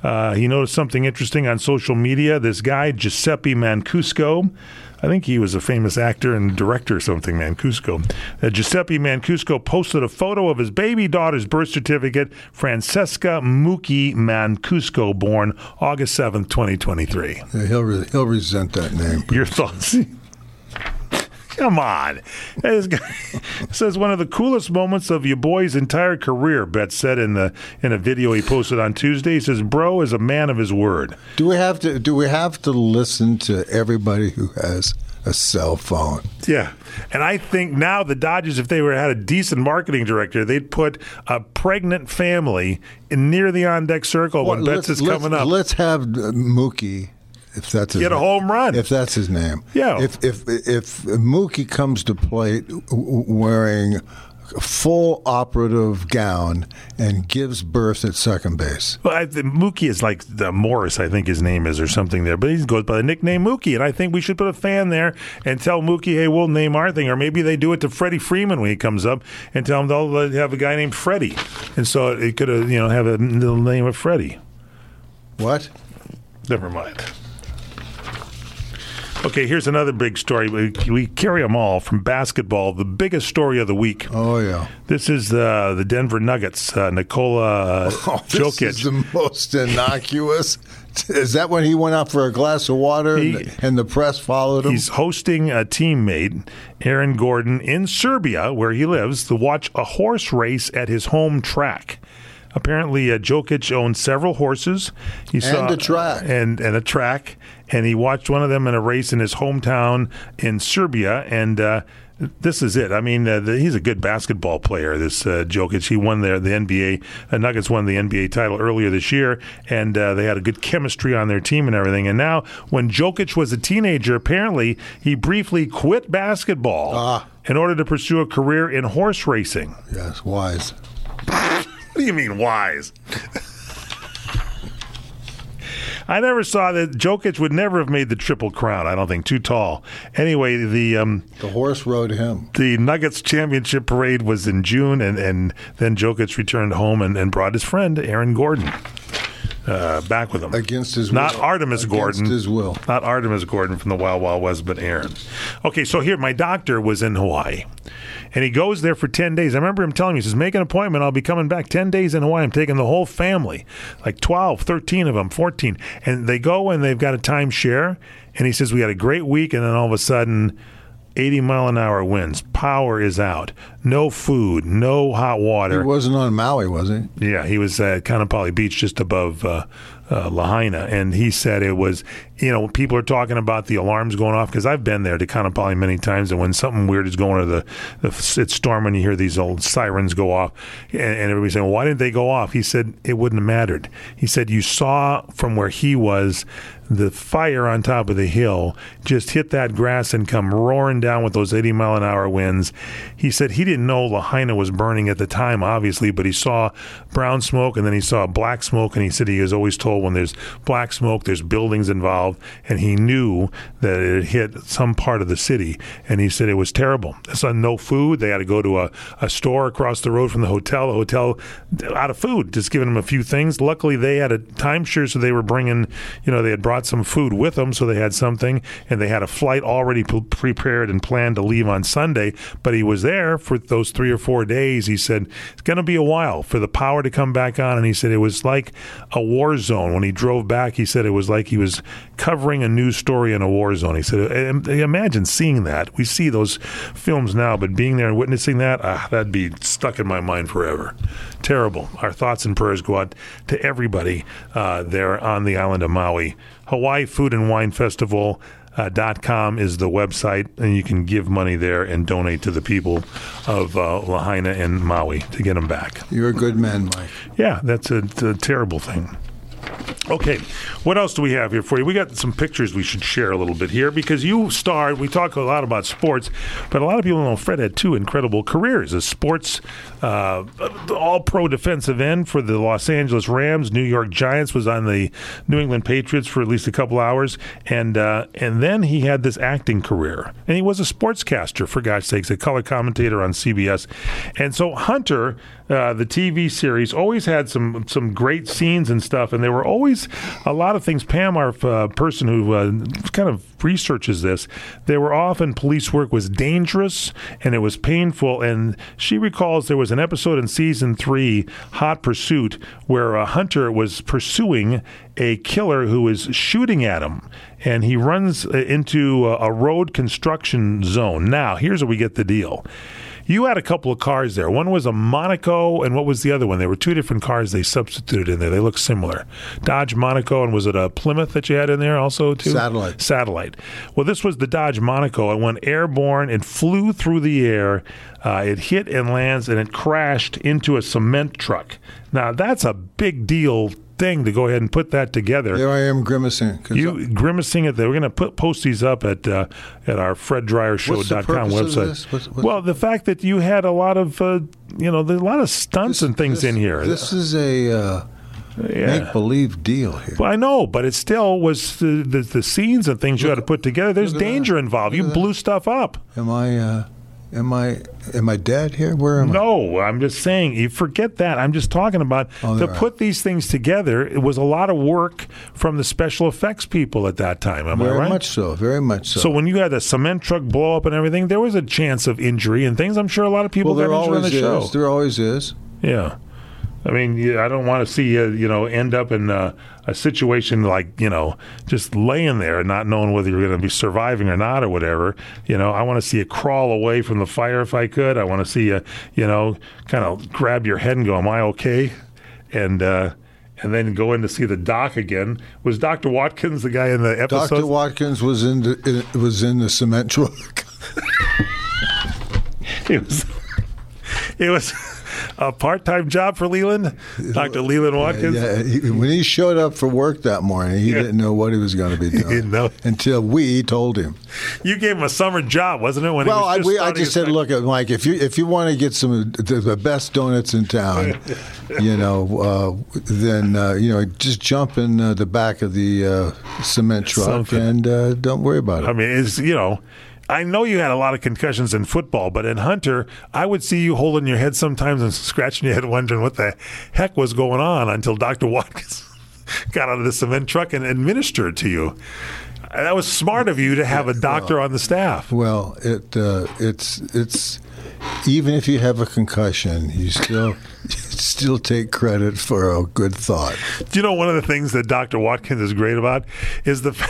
Uh, he noticed something interesting on social media. This guy, Giuseppe Mancuso, I think he was a famous actor and director or something, Mancuso. Uh, Giuseppe Mancuso posted a photo of his baby daughter's birth certificate, Francesca Mucci Mancuso, born August seventh, twenty twenty-three. Yeah, he'll, re- he'll resent that name. Your thoughts? Come on. This guy says one of the coolest moments of your boy's entire career, Betts said in the in a video he posted on Tuesday. He says, bro is a man of his word. Do we have to do we have to listen to everybody who has a cell phone? Yeah. And I think now the Dodgers, if they were had a decent marketing director, they'd put a pregnant family in near the on-deck circle Well, when Betts is coming let's, up. Let's have uh, Mookie. If that's his Get a name. home run. If that's his name. Yeah. If if if Mookie comes to plate wearing a full operative gown and gives birth at second base. Well, I, the, Mookie is like the Morris, I think his name is, or something there. But he goes by the nickname Mookie, and I think we should put a fan there and tell Mookie, hey, we'll name our thing. Or maybe they do it to Freddie Freeman when he comes up and tell him they'll have a guy named Freddie. And so it could have, you know, have a little name of Freddie. What? Never mind. Okay, here's another big story. We, we carry them all from basketball. The biggest story of the week. Oh, yeah. This is uh, the Denver Nuggets. Uh, Nikola uh, oh, this Jokic. Is the most innocuous. Is that when he went out for a glass of water he, and, the, and the press followed him? He's hosting a teammate, Aaron Gordon, in Serbia, where he lives, to watch a horse race at his home track. Apparently, uh, Jokic owns several horses. He and saw, a track. And, and a track. And he watched one of them in a race in his hometown in Serbia. And uh, this is it. I mean, uh, the, he's a good basketball player, this uh, Jokic. He won the, the N B A. Uh, Nuggets won the N B A title earlier this year. And uh, they had a good chemistry on their team and everything. And now, when Jokic was a teenager, apparently, he briefly quit basketball ah. in order to pursue a career in horse racing. Yes, wise. What do you mean wise? I never saw that. Jokic would never have made the Triple Crown, I don't think. Too tall. Anyway, the um, the horse rode him. The Nuggets championship parade was in June, and, and then Jokic returned home and, and brought his friend, Aaron Gordon, uh, back with him. Against his Not will. Artemis Against Gordon. his will. Not Artemis Gordon from the Wild Wild West, but Aaron. Okay, so here, my doctor was in Hawaii. And he goes there for ten days. I remember him telling me, he says, make an appointment. I'll be coming back ten days in Hawaii. I'm taking the whole family, like twelve, thirteen of them, fourteen. And they go and they've got a timeshare. And he says, we had a great week. And then all of a sudden, eighty mile an hour winds. Power is out. No food. No hot water. He wasn't on Maui, was he? Yeah, he was at Kaanapali Beach just above uh, uh, Lahaina. And he said it was, you know, people are talking about the alarms going off, because I've been there to Kaanapali many times, and when something weird is going on, the, the it's storming, you hear these old sirens go off, and, and everybody's saying, well, why didn't they go off? He said it wouldn't have mattered. He said you saw from where he was the fire on top of the hill just hit that grass and come roaring down with those eighty mile an hour winds. He said he didn't know Lahaina was burning at the time, obviously, but he saw brown smoke and then he saw black smoke, and he said he was always told when there's black smoke, there's buildings involved, and he knew that it hit some part of the city, and he said it was terrible. So no food. They had to go to a, a store across the road from the hotel. The hotel out of food, just giving them a few things. Luckily, they had a timeshare, so they were bringing, you know, they had brought some food with them, so they had something, and they had a flight already p- prepared and planned to leave on Sunday, but he was there for those three or four days. He said it's going to be a while for the power to come back on, and he said it was like a war zone. When he drove back, he said it was like he was covering a news story in a war zone. He said, imagine seeing that. We see those films now, but being there and witnessing that, ah, that'd be stuck in my mind forever. Terrible. Our thoughts and prayers go out to everybody uh, there on the island of Maui. Hawaii Food and Wine Festival uh, dot com is the website, and you can give money there and donate to the people of uh, Lahaina and Maui to get them back. You're a good man, Mike. Yeah, that's a, a terrible thing. Okay, what else do we have here for you? We got some pictures we should share a little bit here because you starred, we talk a lot about sports, but a lot of people know Fred had two incredible careers. A sports uh, all-pro defensive end for the Los Angeles Rams, New York Giants, was on the New England Patriots for at least a couple hours, and uh, and then he had this acting career. And he was a sportscaster, for God's sakes, a color commentator on C B S. And so Hunter, uh, the T V series, always had some, some great scenes and stuff, and they were always a lot of things. Pam, our uh, person who uh, kind of researches this, they were often police work was dangerous and it was painful. And she recalls there was an episode in season three, Hot Pursuit, where a hunter was pursuing a killer who was shooting at him. And he runs into a road construction zone. Now, here's where we get the deal. You had a couple of cars there. One was a Monaco, and what was the other one? There were two different cars they substituted in there. They look similar. Dodge Monaco, and was it a Plymouth that you had in there also, too? Satellite. Satellite. Well, this was the Dodge Monaco. It went airborne. It flew through the air. Uh, it hit and lands, and it crashed into a cement truck. Now, that's a big deal thing to go ahead and put that together. There I am grimacing. You grimacing at that. We're going to put post these up at uh, at our Fred Dryer Show dot com website. What's, what's, well, the fact that you had a lot of uh, you know, there's a lot of stunts this, and things this, in here. This is a uh, yeah. make-believe deal here. Well, I know, but it still was the the, the scenes and things you had to put together. There's danger that. involved. Look you blew that. stuff up. Am I? Uh, Am I am I dead here? Where am I? No, I'm just saying, you forget that. I'm just talking about oh, to right. put these things together. It was a lot of work from the special effects people at that time. Am very I right? Very much so. Very much so. So when you had a cement truck blow up and everything, there was a chance of injury and things. I'm sure a lot of people well, got injured on the is. show. There always is. Yeah. I mean, yeah, I don't want to see you, you know, end up in uh, a situation like, you know, just laying there and not knowing whether you're going to be surviving or not or whatever. You know, I want to see you crawl away from the fire if I could. I want to see you, you know, kind of grab your head and go, am I okay? And uh, and then go in to see the doc again. Was Doctor Watkins the guy in the episode? Doctor Watkins was in the, it was in the cement truck. it was. It was. A part-time job for Leland, Doctor Leland Watkins. Yeah, yeah. He, when he showed up for work that morning, he yeah. didn't know what he was going to be doing. He didn't know until we told him. You gave him a summer job, wasn't it? When well, he was just I, we, I just said, time? "Look, Mike, if you if you want to get some of the best donuts in town, you know, uh, then uh, you know, just jump in uh, the back of the uh, cement truck Something. and uh, don't worry about it." I mean, it's you know. I know you had a lot of concussions in football, but in Hunter, I would see you holding your head sometimes and scratching your head wondering what the heck was going on until Doctor Watkins got out of the cement truck and administered to you. That was smart of you to have a doctor well, on the staff. Well, it uh, it's it's even if you have a concussion, you still you still take credit for a good thought. Do you know one of the things that Doctor Watkins is great about is the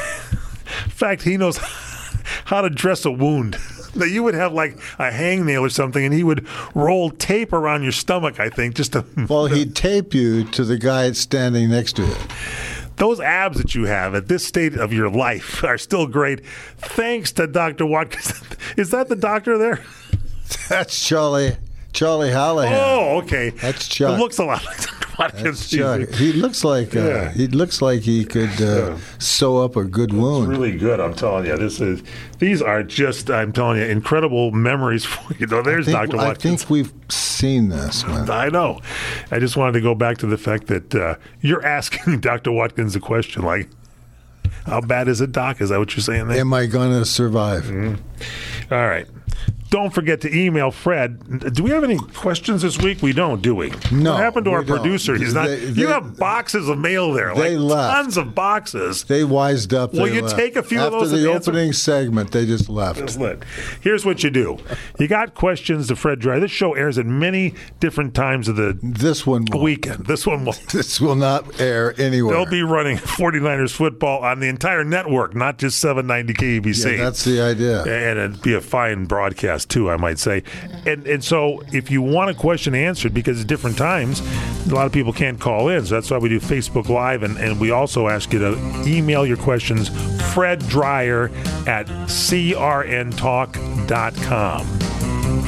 fact he knows how to dress a wound. That you would have like a hangnail or something, and he would roll tape around your stomach, I think, just to. Well, he'd tape you to the guy standing next to you. Those abs that you have at this state of your life are still great, thanks to Doctor Watkins. Is that the doctor there? That's Charlie. Charlie Hallahan. Oh, okay. That's Chuck. It looks a lot like Doctor Watkins. Chuck. He looks like uh, yeah. he looks like he could uh, yeah. sew up a good wound. It's really good. I'm telling you, this is. These are just. I'm telling you, incredible memories for you. Know, there's Doctor Watkins. I think we've seen this one. I know. I just wanted to go back to the fact that uh, you're asking Doctor Watkins a question like, "How bad is it, Doc?" Is that what you're saying there? Am I going to survive? Mm-hmm. All right. Don't forget to email Fred. Do we have any questions this week? We don't, do we? No. What happened to our don't. producer? He's not. They, they, you have boxes of mail there. They like left. Tons of boxes. They wised up. Will they you left. take a few After of those? After the answer? opening segment, they just left. Just lit. Here's what you do. You got questions to Fred Dryer. This show airs at many different times of the this one won't. weekend. This one won't. This will not air anywhere. They'll be running forty-niners football on the entire network, not just seven ninety K B C. Yeah, that's the idea. And it'd be a fine broadcast, too, I might say. And and so if you want a question answered, because at different times, a lot of people can't call in. So that's why we do Facebook Live. And, and we also ask you to email your questions, Fred Dryer at C R N talk dot com.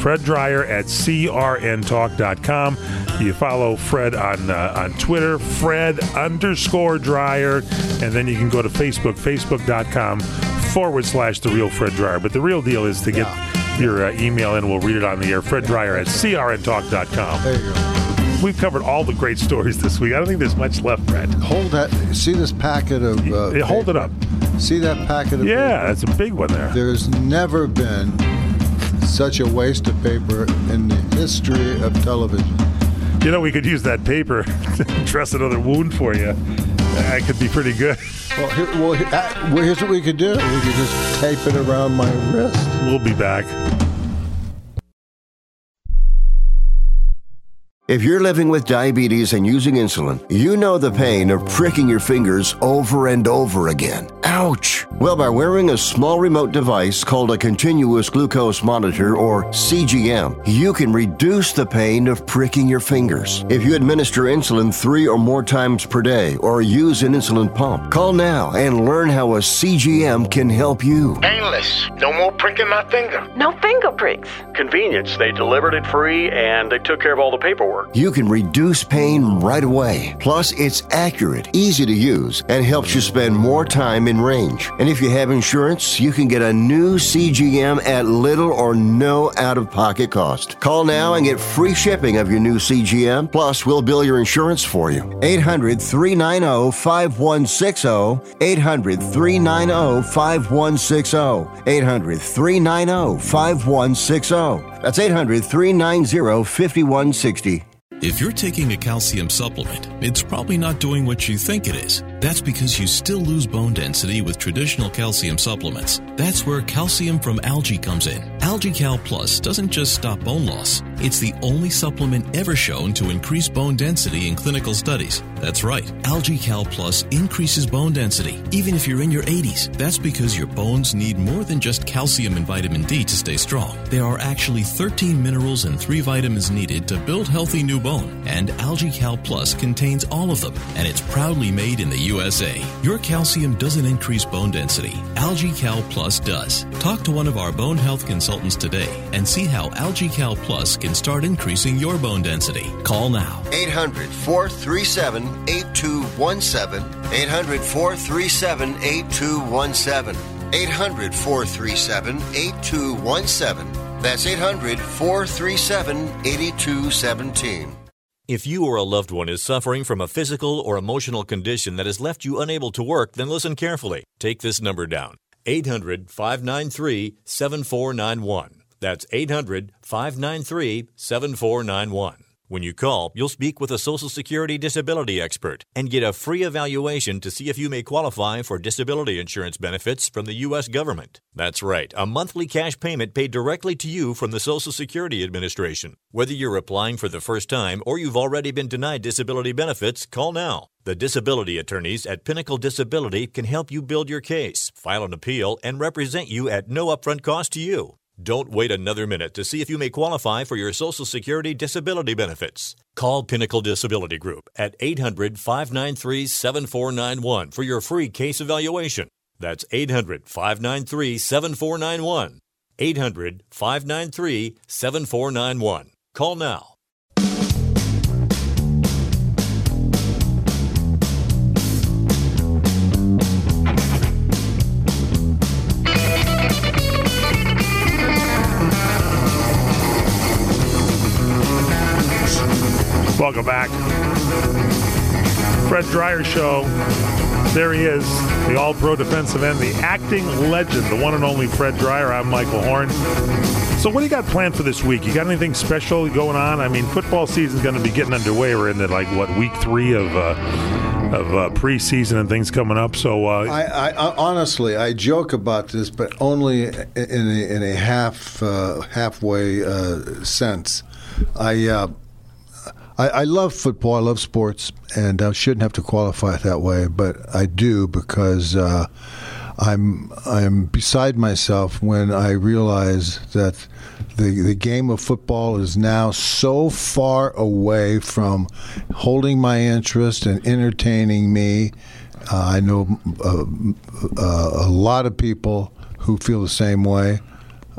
Fred Dryer at C R N talk dot com. You follow Fred on uh, on Twitter, Fred underscore Dryer, and then you can go to Facebook, facebook.com forward slash The Real Fred Dryer. But the real deal is to get yeah. your uh, email in. We'll read it on the air. Fred Dryer at C R N talk dot com. There you go. We've covered all the great stories this week. I don't think there's much left, Fred. Hold that. See this packet of uh, yeah, hold it up. See that packet of Yeah, paper? that's a big one there. There's never been such a waste of paper in the history of television. You know, we could use that paper to dress another wound for you. That could be pretty good. Well, here, well, uh, well, here's what we could do. We could just tape it around my wrist. We'll be back. If you're living with diabetes and using insulin, you know the pain of pricking your fingers over and over again. Ouch! Well, by wearing a small remote device called a continuous glucose monitor, or C G M, you can reduce the pain of pricking your fingers. If you administer insulin three or more times per day or use an insulin pump, call now and learn how a C G M can help you. Painless. No more pricking my finger. No finger pricks. Convenience. They delivered it free and they took care of all the paperwork. You can reduce pain right away. Plus, it's accurate, easy to use, and helps you spend more time in range. And if you have insurance, you can get a new C G M at little or no out-of-pocket cost. Call now and get free shipping of your new C G M. Plus, we'll bill your insurance for you. eight hundred, three nine zero, five one six zero. eight hundred, three nine zero, five one six zero. eight hundred, three nine zero, five one six zero. That's eight hundred, three nine zero, five one six zero. If you're taking a calcium supplement, it's probably not doing what you think it is. That's because you still lose bone density with traditional calcium supplements. That's where calcium from algae comes in. AlgaeCal Plus doesn't just stop bone loss. It's the only supplement ever shown to increase bone density in clinical studies. That's right. AlgaeCal Plus increases bone density, even if you're in your eighties. That's because your bones need more than just calcium and vitamin D to stay strong. There are actually thirteen minerals and three vitamins needed to build healthy new bone. And AlgaeCal Plus contains all of them, and it's proudly made in the U S A. Your calcium doesn't increase bone density. AlgaeCal Plus does. Talk to one of our bone health consultants today and see how AlgaeCal Plus can start increasing your bone density. Call now. eight hundred, four three seven, eight two one seven. eight hundred, four three seven, eight two one seven. eight hundred, four three seven, eight two one seven. That's eight hundred, four three seven, eight two one seven. If you or a loved one is suffering from a physical or emotional condition that has left you unable to work, then listen carefully. Take this number down. eight hundred, five nine three, seven four nine one. That's eight hundred, five nine three, seven four nine one. When you call, you'll speak with a Social Security disability expert and get a free evaluation to see if you may qualify for disability insurance benefits from the U S government. That's right, a monthly cash payment paid directly to you from the Social Security Administration. Whether you're applying for the first time or you've already been denied disability benefits, call now. The disability attorneys at Pinnacle Disability can help you build your case, file an appeal, and represent you at no upfront cost to you. Don't wait another minute to see if you may qualify for your Social Security disability benefits. Call Pinnacle Disability Group at eight hundred, five nine three, seven four nine one for your free case evaluation. That's eight hundred, five nine three, seven four nine one. eight hundred, five nine three, seven four nine one. Call now. Welcome back. Fred Dryer Show. There he is, the all-pro defensive end, the acting legend, the one and only Fred Dryer. I'm Michael Horn. So what do you got planned for this week? You got anything special going on? I mean, football season's going to be getting underway. We're in the, like, what, week three of uh, of uh, preseason and things coming up. So uh, I, I, I honestly, I joke about this, but only in a, in a half uh, halfway uh, sense. I. Uh, I, I love football. I love sports, and I shouldn't have to qualify it that way, but I do because uh, I'm I'm beside myself when I realize that the the game of football is now so far away from holding my interest and entertaining me. Uh, I know uh, uh, a lot of people who feel the same way.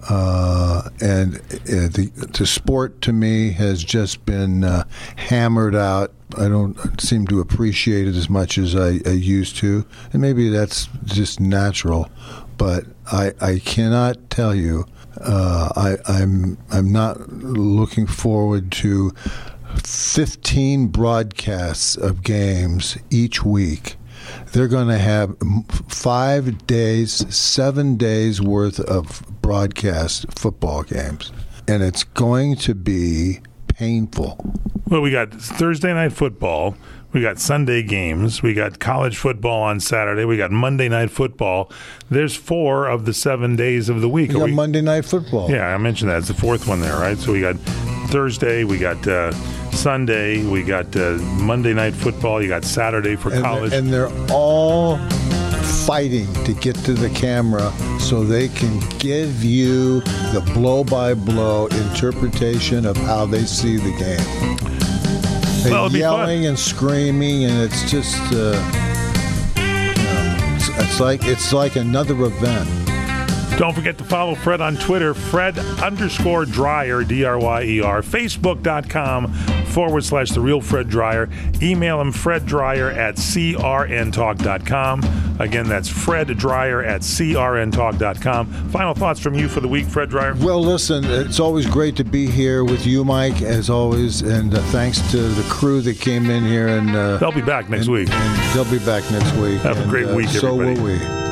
Uh, and uh, the, the sport to me has just been uh, hammered out. I don't seem to appreciate it as much as I, I used to, and maybe that's just natural. But I, I cannot tell you. Uh, I, I'm I'm not looking forward to fifteen broadcasts of games each week. They're going to have five days, seven days worth of broadcast football games, and it's going to be painful. Well, we got Thursday night football. We got Sunday games. We got college football on Saturday. We got Monday night football. There's four of the seven days of the week. We got we, Monday night football. Yeah, I mentioned that. It's the fourth one there, right? So we got Thursday. We got uh, Sunday. We got uh, Monday night football. You got Saturday for and college. They're, and they're all fighting to get to the camera so they can give you the blow-by-blow interpretation of how they see the game. They're well, yelling and screaming, and it's just uh, you know, it's, it's like it's like another event. Don't forget to follow Fred on Twitter, Fred underscore Dryer, D R Y E R, Facebook.com forward slash The Real Fred Dryer. Email him, Fred Dryer at C R N talk dot com. Again, that's Fred Dryer at C R N talk dot com. Final thoughts from you for the week, Fred Dryer? Well, listen, it's always great to be here with you, Mike, as always, and uh, thanks to the crew that came in here. and uh, They'll be back next and, week. And they'll be back next week. Have and, a great uh, week, so everybody. will we.